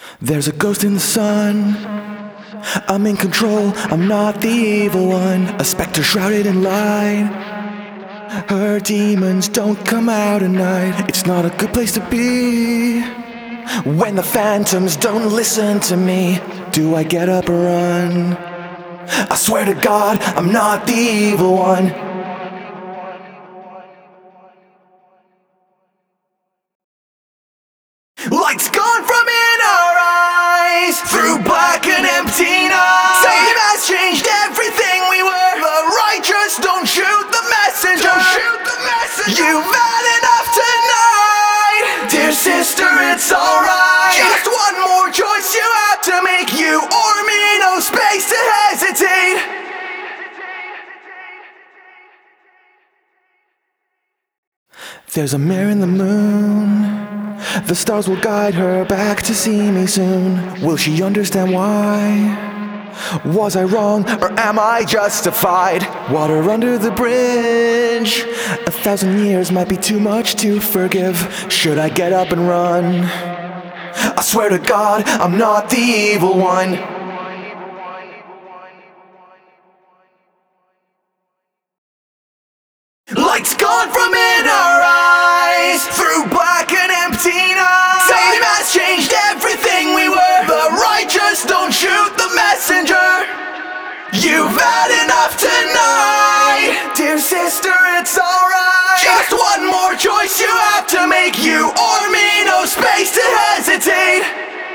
There's a ghost in the sun. I'm in control, I'm not the evil one. A specter shrouded in light. Her demons don't come out at night. It's not a good place to be. When the phantoms don't listen to me, do I get up or run? I swear to God, I'm not the evil one. Lights gone from in our eyes, through black and empty nights. Time has changed everything we were. The righteous don't shoot the messenger. You've had enough tonight, dear sister, it's alright. Just one more choice you have to make, you or me, no space to hesitate. There's a mirror in the moon. The stars will guide her back to see me soon. Will she understand why? Was I wrong or am I justified? Water under the bridge. 1,000 years might be too much to forgive. Should I get up and run? I swear to God, I'm not the evil one. Lights gone from in our eyes, through black and empty nights. Time has changed everything we were. The righteous don't shoot the messenger. You've had enough tonight, dear sister, it's alright. Just one more choice you have to make, you or me, no space to hesitate.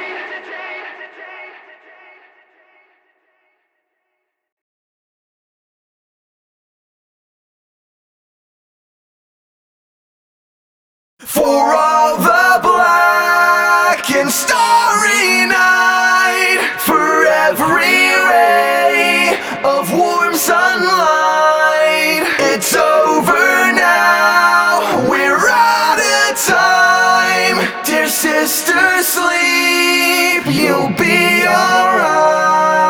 For all the black and starry night, for every ray of warm sunlight, it's over now, we're out of time. Dear sister, sleep, you'll be alright.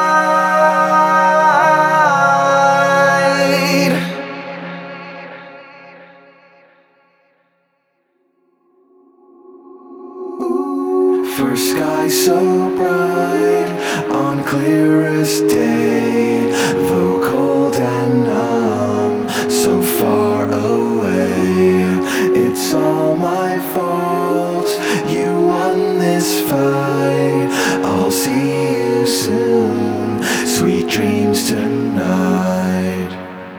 For sky so bright on clearest day, though cold and numb, so far away. It's all my fault, you won this fight. I'll see you soon, sweet dreams tonight.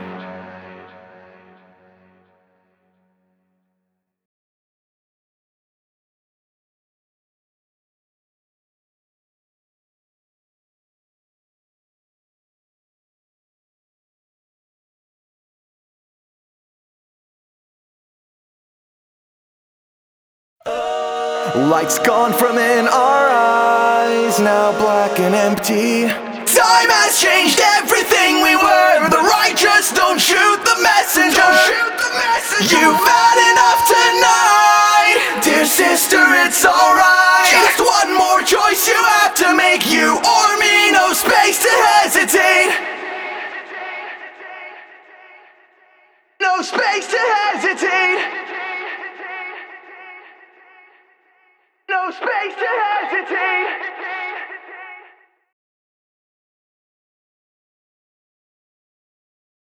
Lights gone from in our eyes, now black and empty. Time has changed everything we were. The righteous don't shoot the messenger. You've had enough tonight, dear sister, it's alright. Just one more choice you have to make, you or me, no space to hesitate. No space to hesitate. No space to hesitate.